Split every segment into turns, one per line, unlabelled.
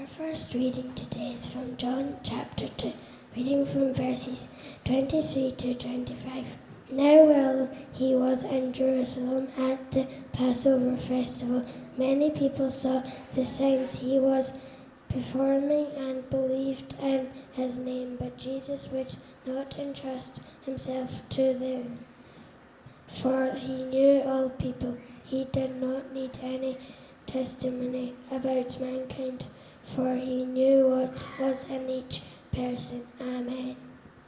Our first reading today is from John chapter 2, reading from verses 23 to 25. Now while he was in Jerusalem at the Passover festival, many people saw the signs he was performing and believed in his name, but Jesus would not entrust himself to them, for he knew all people. He did not need any testimony about mankind, for he knew what was in each person. Amen.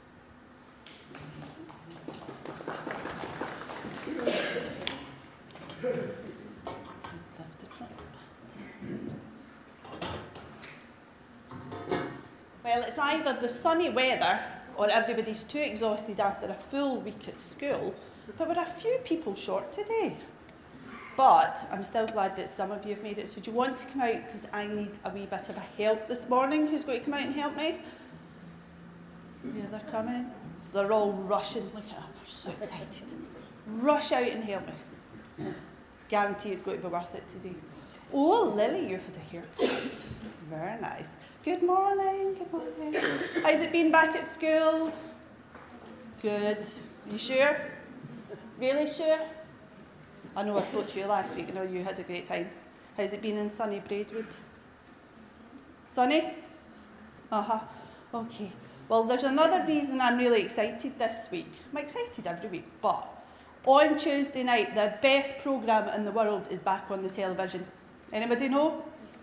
Well, it's either the sunny weather or everybody's too exhausted after a full week at school, but we're a few people short today. But I'm still glad that some of you have made it. So do you want to come out? Because I need a wee bit of a help this morning. Who's going to come out and help me? Yeah, they're coming. They're all rushing. Look at them, they're so excited. Rush out and help me. Guarantee it's going to be worth it today. Oh, Lily, you've had a haircut. Very nice. Good morning, good morning. How's it been back at school? Good. You sure? Really sure? I know I spoke to you last week. I know you had a great time. How's it been in sunny Braidwood? Sunny? Uh-huh. Okay. Well, there's another reason I'm really excited this week. I'm excited every week, but on Tuesday night, the best programme in the world is back on the television. Anybody know?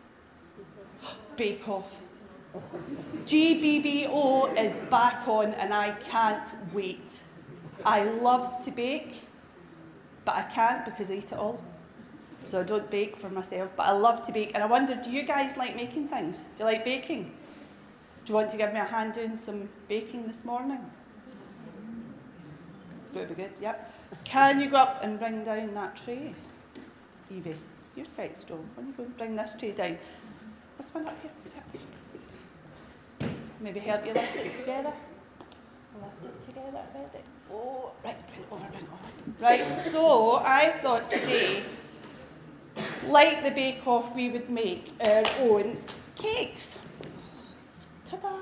Bake Off. GBBO is back on and I can't wait. I love to bake, but I can't because I eat it all. So I don't bake for myself, but I love to bake. And I wonder, do you guys like making things? Do you like baking? Do you want to give me a hand doing some baking this morning? It's going to be good, yep. Can you go up and bring down that tray? Evie, you're quite strong. When you go and bring this tray down? This one up here. Yep. Maybe help you lift it together. Lift it together, ready? Oh, right, bring it over, bring it over. Right, so I thought today, like the Bake Off, we would make our own cakes. Ta-da!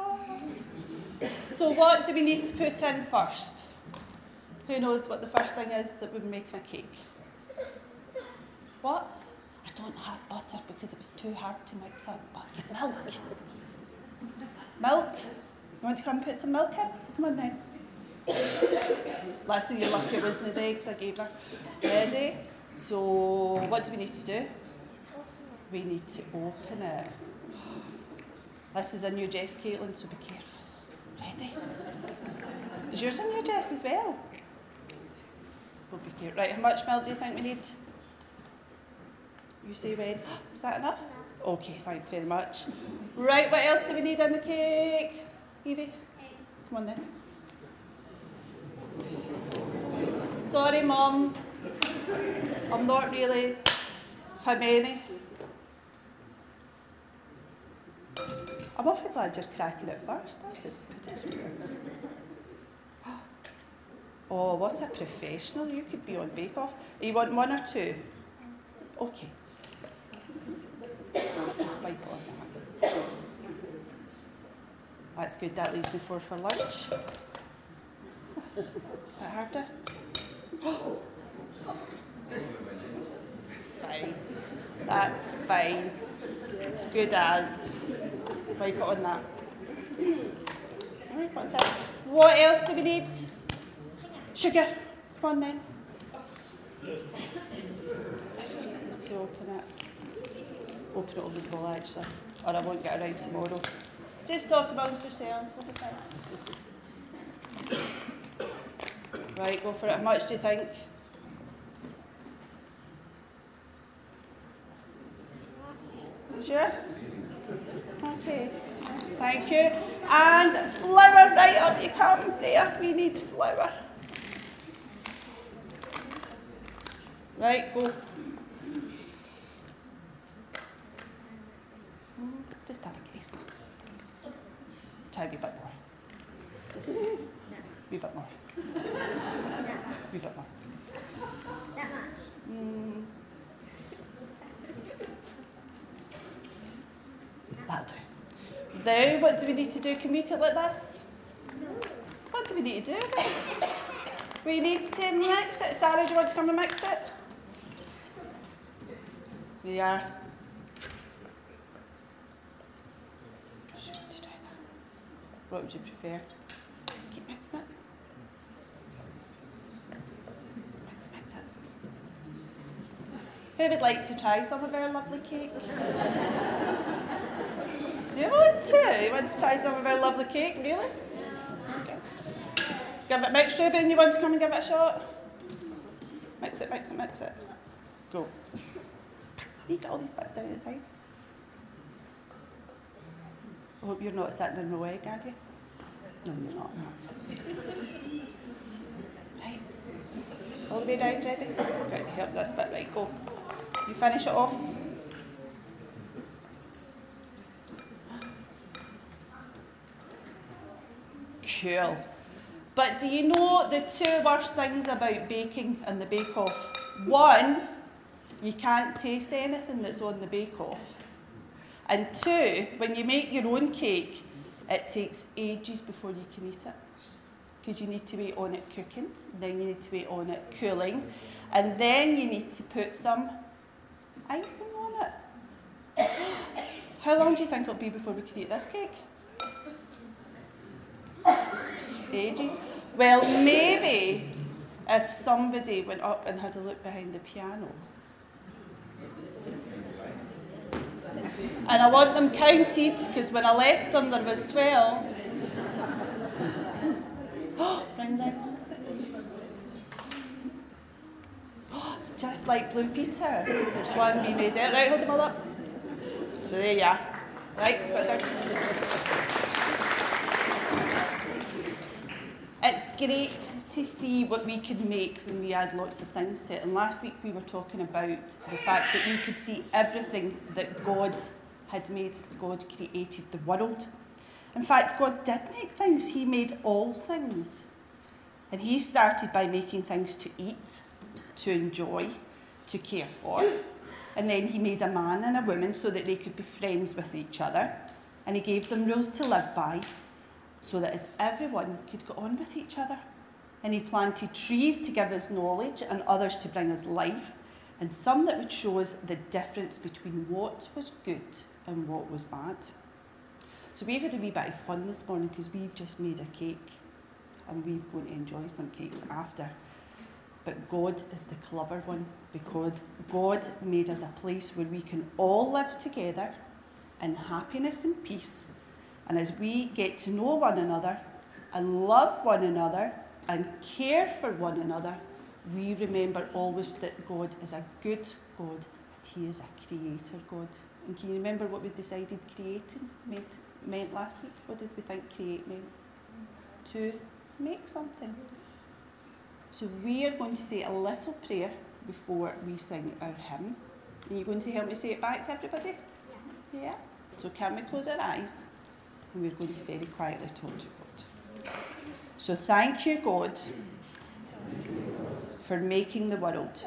So what do we need to put in first? Who knows what the first thing is that we're making a cake? What? I don't have butter because it was too hard to mix up. But milk. Milk? You want to come and put some milk in? Come on then. Last thing you're lucky wasn't the eggs I gave her. Ready? So what do we need to do? We need to open it. This is a new dress, Caitlin, so be careful. Ready? Is yours a new dress as well? We'll be careful. Right, how much milk do you think we need? You say when? Is that enough? Okay, thanks very much. Right, what else do we need on the cake? Evie? Come on then. Sorry, Mum. I'm not really. How many? I'm awfully glad you're cracking it first. I'll just put it straight. Oh, what a professional. You could be on Bake Off. You want one or two? Okay. Wipe on that. That's good. That leaves me for lunch. A bit harder. Fine. That's fine. It's good as. Wipe it on that. What else do we need? Sugar. Come on then. To open it. Open it over the bowl actually, or I won't get around tomorrow. Just talk amongst yourselves. What do you think? Right, go for it. How much do you think? Sure? Okay. Thank you. And flour, right up you come there. We need flour. Right, go. Just have a guess. Try a wee bit more. Wee bit more. Wee bit more.
That much.
Mm.
That
Now, what do we need to do? Can we eat it like this? What do we need to do? We need to mix it. Sarah, do you want to come and mix it? We are. What would you prefer? Keep mixing it. Mix it. Who would like to try some of our lovely cake? Do you want to? You want to try some of our lovely cake? Really? Okay. Give it, mix Ruben, you want to come and give it a shot? Mix it. Go. You get all these bits down the side. I hope you're not sitting in my way, are you? No, you're not. Right. All the way down, Teddy? Right, help this bit. Right, go. You finish it off. Cool. But do you know the two worst things about baking and the bake-off? One, you can't taste anything that's on the bake-off. And two, when you make your own cake, it takes ages before you can eat it. Because you need to wait on it cooking, then you need to wait on it cooling, and then you need to put some icing on it. How long do you think it'll be before we can eat this cake? Ages. Well, maybe if somebody went up and had a look behind the piano. And I want them counted, because when I left them there was 12. Bring them. Just like Blue Peter. There's one we made it. Right, hold them all up. So there you are. Right, sit down. It's great to see what we can make when we add lots of things to it. And last week we were talking about the fact that we could see everything that God had made. God created the world. In fact, God did make things. He made all things. And he started by making things to eat, to enjoy, to care for. And then he made a man and a woman so that they could be friends with each other. And he gave them rules to live by, so that as everyone could get on with each other. And he planted trees to give us knowledge and others to bring us life, and some that would show us the difference between what was good and what was bad. So we've had a wee bit of fun this morning because we've just made a cake and we're going to enjoy some cakes after. But God is the clever one, because God made us a place where we can all live together in happiness and peace. And as we get to know one another and love one another and care for one another, we remember always that God is a good God and he is a creator God. And can you remember what we decided creating meant last week? What did we think create meant? To make something. So we are going to say a little prayer before we sing our hymn. Are you going to help me say it back to everybody? Yeah. So can we close our eyes? And we're going to very quietly talk to God. So thank you, God, for making the world.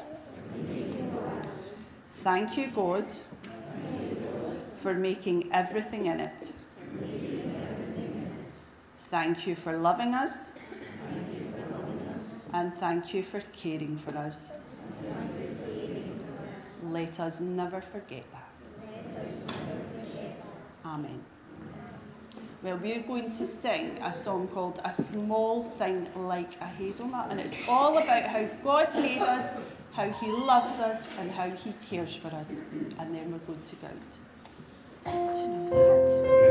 Thank you, God, for making everything in it. Thank you for loving us. And thank you for caring for us. Let us never forget that. Amen. Well, we're going to sing a song called A Small Thing Like a Hazelnut, and it's all about how God made us, how he loves us, and how he cares for us. And then we're going to go out to music.